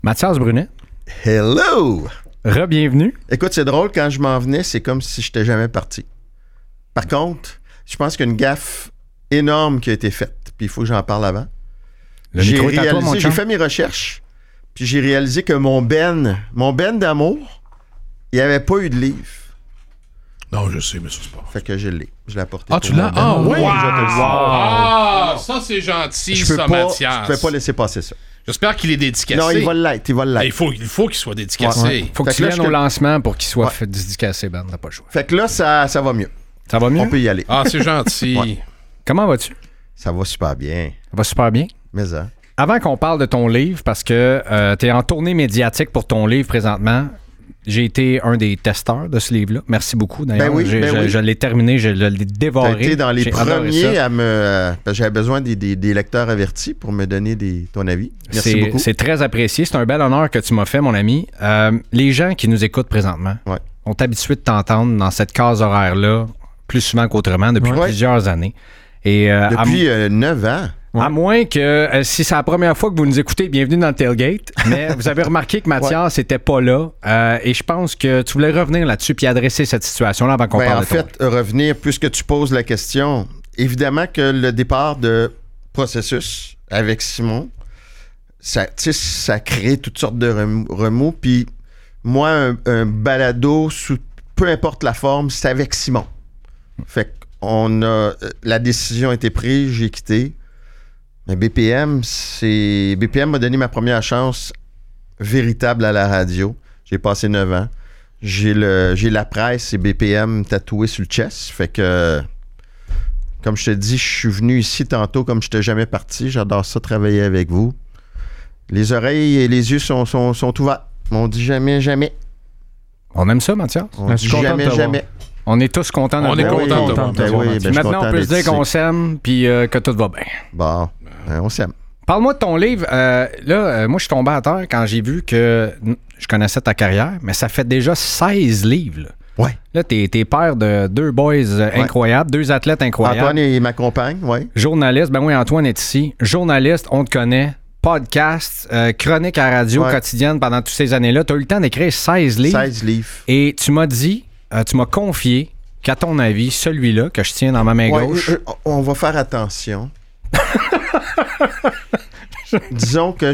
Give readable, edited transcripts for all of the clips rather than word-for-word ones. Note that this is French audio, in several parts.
Mathias Brunet. Hello! Re-bienvenue. Écoute, c'est drôle, quand je m'en venais, c'est comme si je n'étais jamais parti. Par contre, je pense qu'il y a une gaffe énorme qui a été faite, puis il faut que j'en parle avant. J'ai fait mes recherches, puis j'ai réalisé que mon Ben d'amour, il n'y avait pas eu de livre. Non, je sais, mais ça, c'est pas. Fait que je l'ai. Je l'ai apporté. Ah, tu l'as? Ah, oui! Wow. Ah, ça, c'est gentil, ça, Mathias. Je ne peux pas laisser passer ça. J'espère qu'il est dédicacé. Non, il va l'être. Il faut qu'il soit dédicacé. Ouais. Faut que tu viennes au lancement pour qu'il soit fait dédicacé, Ben. T'as pas le choix. Fait que là, ça va mieux. Ça va mieux? On peut y aller. Ah, c'est gentil. Ouais. Comment vas-tu? Ça va super bien. Ça va super bien? Mais ça. Avant qu'on parle de ton livre, parce que tu es en tournée médiatique pour ton livre présentement, j'ai été un des testeurs de ce livre-là. Merci beaucoup. D'ailleurs, je l'ai terminé, je l'ai dévoré. Tu as été dans les premiers à me... parce que j'avais besoin des lecteurs avertis pour me donner ton avis. Merci beaucoup. C'est très apprécié. C'est un bel honneur que tu m'as fait, mon ami. Les gens qui nous écoutent présentement sont habitués de t'entendre dans cette case horaire-là plus souvent qu'autrement depuis plusieurs années. Et, depuis 9 ans. À moins que, si c'est la première fois que vous nous écoutez, bienvenue dans le Tailgate, mais vous avez remarqué que Mathias n'était pas là, et je pense que tu voulais revenir là-dessus puis adresser cette situation-là avant qu'on parle de toi. En fait, revenir, puisque tu poses la question, évidemment que le départ de processus avec Simon, ça crée toutes sortes de remous, puis moi, un balado, sous peu importe la forme, c'est avec Simon. Fait la décision a été prise, j'ai quitté. Mais BPM m'a donné ma première chance véritable à la radio. J'ai passé 9 ans. J'ai la presse et BPM tatoué sur le chest. Fait que, comme je te dis, je suis venu ici tantôt comme je n'étais jamais parti. J'adore ça, travailler avec vous. Les oreilles et les yeux sont ouverts. On dit jamais, jamais. On aime ça, Mathias? On dit jamais, jamais. On est tous contents de voir. On est contents de voir. Maintenant, on peut se dire qu'on s'aime puis que tout va bien. Bon, on s'aime. Parle-moi de ton livre. Moi, je suis tombé à terre quand j'ai vu que je connaissais ta carrière, mais ça fait déjà 16 livres. Là. Ouais. Là, t'es père de 2 boys incroyables, 2 athlètes incroyables. Antoine et ma compagne, oui. Journaliste, ben oui, Antoine est ici. Journaliste, on te connaît. Podcast, chronique à radio quotidienne pendant toutes ces années-là. Tu as eu le temps d'écrire 16 livres. 16 livres. Et tu m'as dit, tu m'as confié qu'à ton avis, celui-là que je tiens dans ma main gauche... On va faire attention. Disons que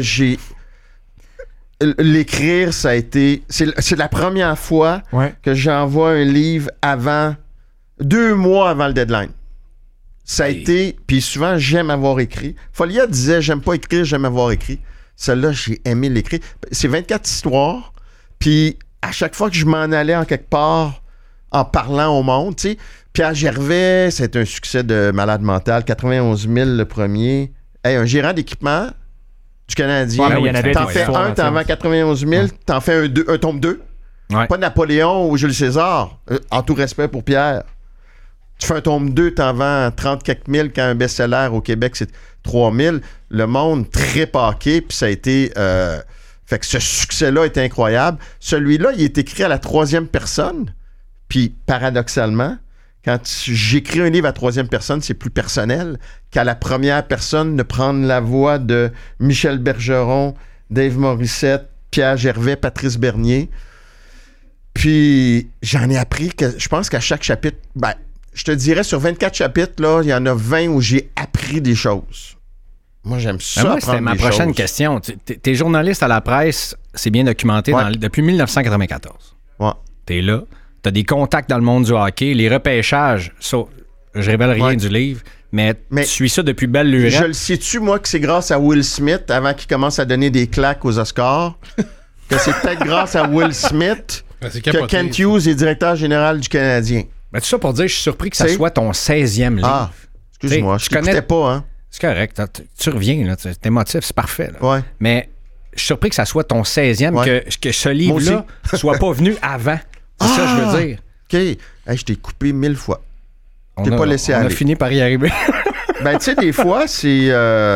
l'écrire, ça a été... C'est la première fois que j'envoie un livre 2 mois avant le deadline. Ça a été... Puis souvent, j'aime avoir écrit. Folia disait, j'aime pas écrire, j'aime avoir écrit. Celle-là, j'ai aimé l'écrire. C'est 24 histoires. Puis à chaque fois que je m'en allais en quelque part en parlant au monde, tu sais, Pierre Gervais, c'est un succès de malade mental. 91 000 le premier. Hey, un gérant d'équipement du Canadien. T'en fais un, t'en vends 91 000. T'en fais un tome 2. Ouais. Pas Napoléon ou Jules César. En tout respect pour Pierre. Tu fais un tome 2, t'en vends 30 quelques mille quand un best-seller au Québec, c'est 3 000. Le monde très paqué, puis ça a été... fait que ce succès-là est incroyable. Celui-là, il est écrit à la 3e personne. Puis, paradoxalement, quand j'écris un livre à 3e personne, c'est plus personnel qu'à la première personne de prendre la voix de Michel Bergeron, Dave Morissette, Pierre Gervais, Patrice Bernier. Puis, j'en ai appris que... Je pense qu'à chaque chapitre... je te dirais, sur 24 chapitres, là, il y en a 20 où j'ai appris des choses. Moi, j'aime ça. Moi, c'était ma prochaine question. T'es journaliste à la presse, c'est bien documenté depuis 1994. Ouais. T'es là. T'as des contacts dans le monde du hockey. Les repêchages, ça, je révèle rien du livre, mais tu suis ça depuis belle lurette. Je le sais-tu, moi, que c'est grâce à Will Smith, avant qu'il commence à donner des claques aux Oscars, que c'est peut-être grâce à Will Smith que Kent Hughes est directeur général du Canadien. Mais tout ça pour dire, je suis surpris que ça soit ton 16e livre. Ah, excuse-moi, je t'écoutais pas, hein? C'est correct, tu reviens, là, t'es émotif, c'est parfait. Là. Ouais. Mais je suis surpris que ça soit ton 16e, que ce livre-là soit pas venu avant. C'est ça que je veux dire. OK. Hey, je t'ai coupé 1000 fois. T'es pas laissé aller. On a fini par y arriver. Tu sais, des fois, c'est...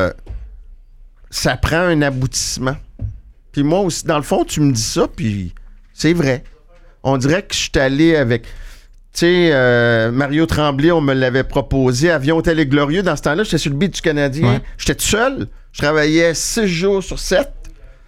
ça prend un aboutissement. Puis moi aussi, dans le fond, tu me dis ça, puis c'est vrai. On dirait que je suis allé avec... Tu sais, Mario Tremblay, on me l'avait proposé. Avion Télé Glorieux. Dans ce temps-là, j'étais sur le beat du Canadien. Ouais. J'étais tout seul. Je travaillais 6 jours sur 7.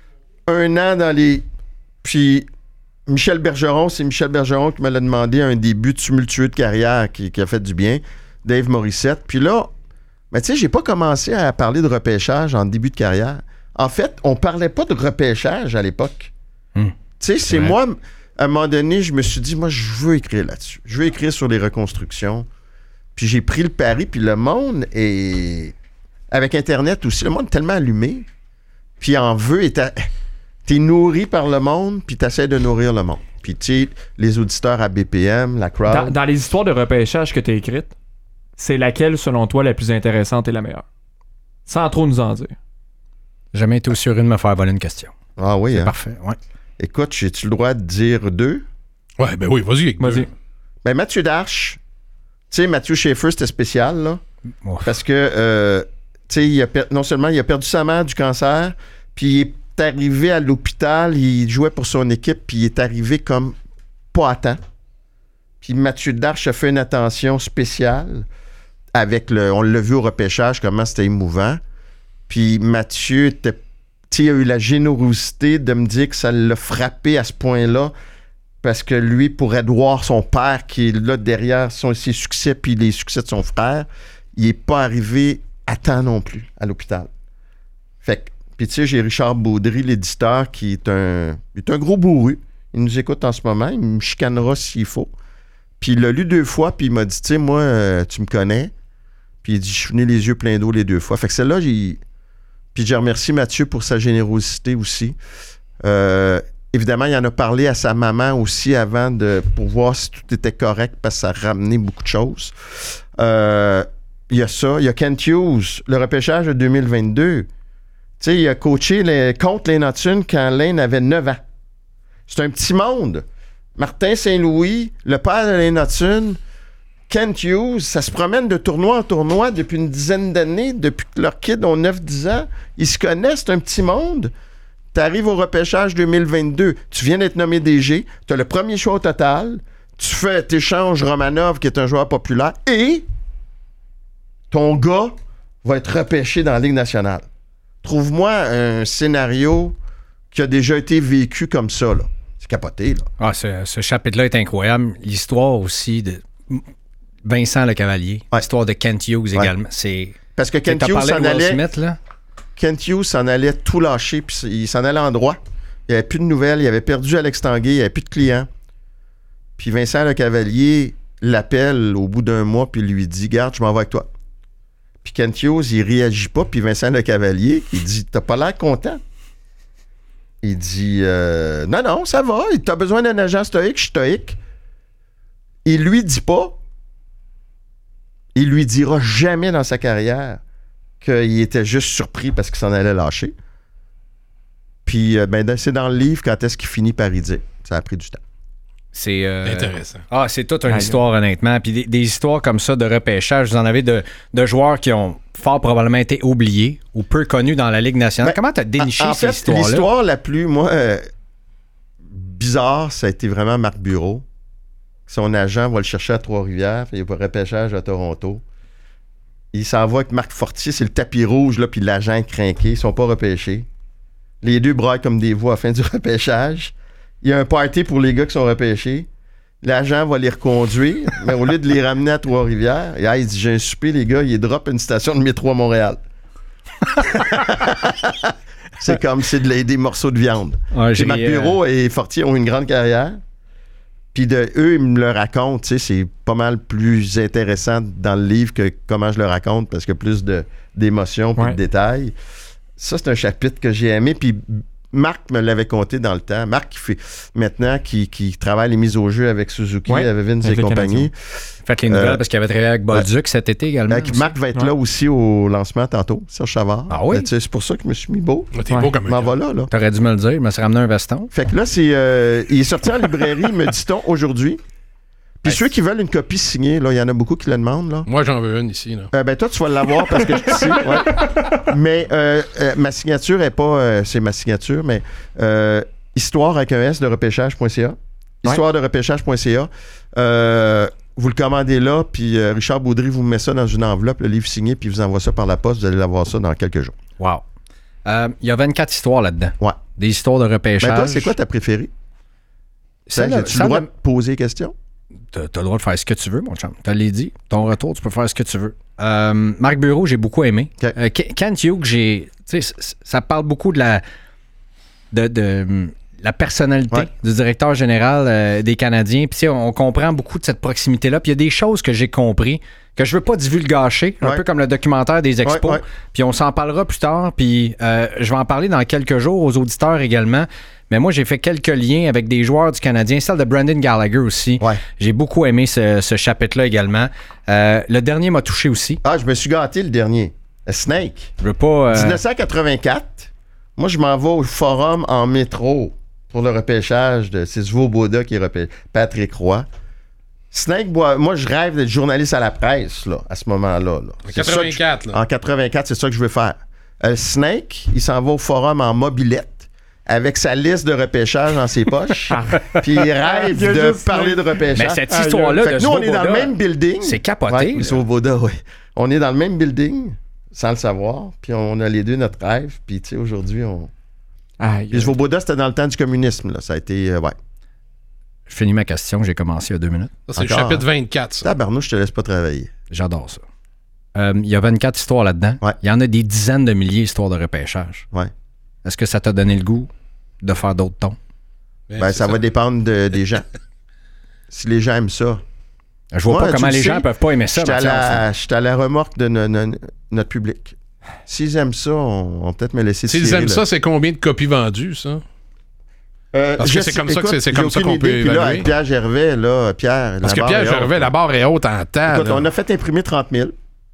un an dans les... Puis Michel Bergeron, c'est Michel Bergeron qui me l'a demandé un début tumultueux de carrière qui a fait du bien. Dave Morissette. Puis là, tu sais, j'ai pas commencé à parler de repêchage en début de carrière. En fait, on parlait pas de repêchage à l'époque. Tu sais, c'est moi, à un moment donné, je me suis dit, moi, je veux écrire là-dessus. Je veux écrire sur les reconstructions. Puis j'ai pris le pari, puis le monde est... Avec Internet aussi, le monde est tellement allumé, puis en veut, t'es nourri par le monde, puis t'essaies de nourrir le monde. Puis tu sais, les auditeurs à BPM, la crowd... Dans les histoires de repêchage que t'as écrites, c'est laquelle, selon toi, la plus intéressante et la meilleure? Sans trop nous en dire. J'ai jamais été aussi heureux de me faire voler une question. Ah oui, c'est parfait, ouais. Écoute, j'ai-tu le droit de dire 2? Ouais, ben oui, vas-y. Ben Mathieu Darche, tu sais, Mathieu Schaefer, c'était spécial, là. Ouf. Parce que, tu sais, non seulement il a perdu sa mère du cancer, puis il est arrivé à l'hôpital, il jouait pour son équipe, puis il est arrivé comme pas à temps. Puis Mathieu Darche a fait une attention spéciale avec on l'a vu au repêchage, comment c'était émouvant. Puis Mathieu a eu la générosité de me dire que ça l'a frappé à ce point-là parce que lui, pour Edouard, son père, qui est là derrière ses succès puis les succès de son frère, il n'est pas arrivé à temps non plus à l'hôpital. Fait que, puis tu sais, j'ai Richard Baudry, l'éditeur, qui est un gros bourru. Il nous écoute en ce moment, il me chicanera s'il faut. Puis il l'a lu 2 fois, puis il m'a dit, tu sais, moi, tu me connais. Puis il dit, je suis venu les yeux pleins d'eau les 2 fois. Fait que celle-là, Puis je remercie Mathieu pour sa générosité aussi. Évidemment, il en a parlé à sa maman aussi avant pour voir si tout était correct parce que ça ramenait beaucoup de choses. Il y a ça. Il y a Kent Hughes, le repêchage de 2022. Tu sais, il a coaché contre Lane Hutson quand Lane avait 9 ans. C'est un petit monde. Martin Saint-Louis, le père de Lane Hutson, Kent Hughes, ça se promène de tournoi en tournoi depuis une dizaine d'années, depuis que leurs kids ont 9-10 ans. Ils se connaissent, c'est un petit monde. Tu arrives au repêchage 2022, tu viens d'être nommé DG, tu as le premier choix au total, tu échanges Romanov, qui est un joueur populaire, et ton gars va être repêché dans la Ligue nationale. Trouve-moi un scénario qui a déjà été vécu comme ça, là. C'est capoté, là. Ah, ce chapitre-là est incroyable. L'histoire aussi de Vincent Lecavalier, l'histoire de Kent Hughes également. C'est... Parce que Kent Hughes s'en allait... Smith, là? Kent Hughes s'en allait tout lâcher, puis il s'en allait en droit. Il n'y avait plus de nouvelles, il avait perdu Alex Tanguay, il n'y avait plus de clients. Puis Vincent Lecavalier l'appelle au bout d'un mois, puis lui dit « Garde, je m'en vais avec toi. » Puis Kent Hughes, il réagit pas, puis Vincent Lecavalier, il dit « T'as pas l'air content. » Il dit « Non, ça va, t'as besoin d'un agent stoïque, je suis stoïque. » Il lui dit pas, il lui dira jamais dans sa carrière qu'il était juste surpris parce qu'il s'en allait lâcher. Puis, c'est dans le livre quand est-ce qu'il finit par y dire. Ça a pris du temps. C'est intéressant. Ah, c'est toute une histoire, honnêtement. Puis des histoires comme ça de repêchage, vous en avez de joueurs qui ont fort probablement été oubliés ou peu connus dans la Ligue nationale. Comment tu as déniché ces histoires-là? L'histoire la plus, bizarre, ça a été vraiment Marc Bureau. Son agent va le chercher à Trois-Rivières, il va repêchage à Toronto. Il s'en va avec Marc Fortier, c'est le tapis rouge, là, puis l'agent est crinqué, ils sont pas repêchés. Les deux braillent comme des veaux à la fin du repêchage. Il y a un party pour les gars qui sont repêchés. L'agent va les reconduire, mais au lieu de les ramener à Trois-Rivières, il dit, j'ai un souper, les gars, il drop une station de métro à Montréal. C'est comme, des morceaux de viande. Marc Bureau et Fortier ont une grande carrière. Puis eux, ils me le racontent, tu sais, c'est pas mal plus intéressant dans le livre que comment je le raconte, parce qu'il y a plus d'émotions et de détails. Ça, c'est un chapitre que j'ai aimé, puis Marc me l'avait conté dans le temps. Marc, qui travaille les mises au jeu avec Suzuki, avec Vince et compagnie. Faites les nouvelles parce qu'il avait travaillé avec Bolduc cet été également. Marc va être là aussi au lancement tantôt, Serge Chavard. Ah oui? C'est pour ça que je me suis mis beau. T'es beau comme un m'en va là. T'aurais dû me le dire, il me serait ramené un veston. Fait que là, il est sorti en librairie, me dit-on, aujourd'hui. Puis ceux qui veulent une copie signée, là, il y en a beaucoup qui le demandent. Là. Moi, j'en veux une ici. Là. Toi, tu vas l'avoir parce que je suis ici. Ouais. Mais ma signature n'est pas... c'est ma signature, mais histoire avec un S de repêchage.ca. Histoire de repêchage.ca. Vous le commandez là, puis Richard Baudry vous met ça dans une enveloppe, le livre signé, puis vous envoie ça par la poste. Vous allez l'avoir ça dans quelques jours. Wow. Il y a 24 histoires là-dedans. Ouais. Des histoires de repêchage. Mais toi, c'est quoi ta préférée? As-tu le droit de poser des questions? T'as le droit de faire ce que tu veux, mon chum. Tu l'as dit. Ton retour, tu peux faire ce que tu veux. Marc Bureau, j'ai beaucoup aimé. Okay. Kent Hughes, ça parle beaucoup de la personnalité du directeur général des Canadiens. Puis on comprend beaucoup de cette proximité-là. Puis il y a des choses que j'ai compris que je veux pas divulgacher, un peu comme le documentaire des Expos. Puis on s'en parlera plus tard. Puis je vais en parler dans quelques jours aux auditeurs également. Mais moi, j'ai fait quelques liens avec des joueurs du Canadien, celle de Brendan Gallagher aussi. Ouais. J'ai beaucoup aimé ce chapitre-là également. Le dernier m'a touché aussi. Ah, je me suis gâté le dernier. Snake. Je veux pas... 1984. Moi, je m'en vais au forum en métro pour le repêchage de... C'est Svoboda qui repêche. Patrick Roy. Snake, moi, je rêve d'être journaliste à la presse, là, à ce moment-là. Là. En 84, En 84, c'est ça que je veux faire. Snake, il s'en va au forum en mobilette avec sa liste de repêchage dans ses poches. Puis il rêve de parler de repêchage. Mais cette histoire-là de nous, on est dans le même building. C'est capoté. Svoboda, oui. On est dans le même building, sans le savoir. Puis on a les deux notre rêve. Puis tu sais, aujourd'hui, on... Puis Svoboda, c'était dans le temps du communisme. Là. Ça a été... Je finis ma question, j'ai commencé il y a 2 minutes. Ça, c'est le chapitre 24, ça. Tabarnouche, je te laisse pas travailler. J'adore ça. Il y a 24 histoires là-dedans. Ouais. Il y en a des dizaines de milliers d'histoires de repêchage. Ouais. Est-ce que ça t'a donné le goût de faire d'autres tons? Ça va dépendre des gens. Si les gens aiment ça. Je vois pas comment les gens peuvent pas aimer ça. Je suis à la remorque de notre public. S'ils aiment ça, on va peut-être me laisser tirer. S'ils aiment ça, c'est combien de copies vendues, ça? Parce que c'est comme ça qu'on peut évaluer. Là, avec Pierre Gervais, là, Pierre... Parce que Pierre Gervais, la barre est haute en temps. Écoute, on a fait imprimer 30 000.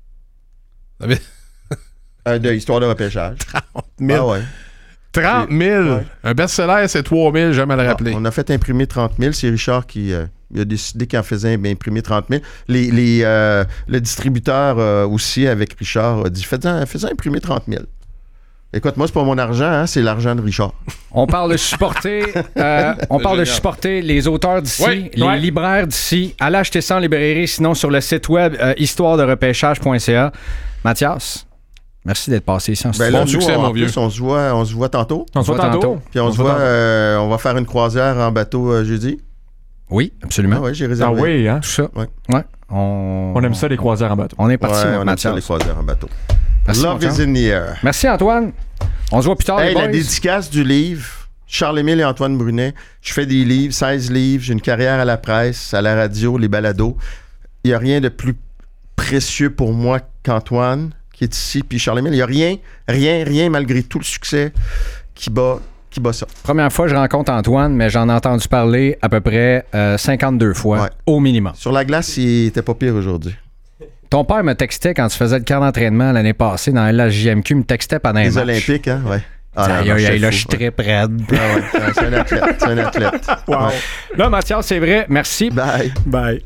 De histoire de repêchage. 30 000? Ah ouais. 30 000? Ouais. Un best-seller, c'est 3 000, jamais le rappeler. On a fait imprimer 30 000. C'est Richard qui a décidé qu'il en faisait imprimer 30 000. Le distributeur aussi, avec Richard, a dit fais-en imprimer 30 000. Écoute, moi, c'est pas mon argent, hein, c'est l'argent de Richard. On parle de supporter, de supporter les auteurs d'ici, les libraires d'ici. Allez acheter ça en librairie, sinon sur le site web histoiredерepêchage.ca. Mathias, merci d'être passé ici en studio. Bon succès, mon vieux. On se voit tantôt. On se voit tantôt. Puis on va faire une croisière en bateau jeudi. Oui, absolument. Ah oui, j'ai réservé. Ah oui, hein? Tout ça. Ouais. On aime ça, les croisières en bateau. On est parti, on aime ça, les croisières en bateau. Merci, Love is in the air. Merci, Antoine. On se voit plus tard, les boys. La dédicace du livre, Charles-Émile et Antoine Brunet. Je fais des livres, 16 livres. J'ai une carrière à la presse, à la radio, les balados. Il n'y a rien de plus précieux pour moi qu'Antoine, qui est ici, puis Charles-Émile. Il n'y a rien, malgré tout le succès, qui bat ça. Première fois que je rencontre Antoine, mais j'en ai entendu parler à peu près 52 fois, au minimum. Sur la glace, il était pas pire aujourd'hui. Ton père me textait quand tu faisais le camp d'entraînement l'année passée dans LHJMQ, il me textait pendant les Olympiques, hein? Ouais. Là, je suis très près. C'est un athlète. Wow. Ouais. Là, Mathias, c'est vrai. Merci. Bye.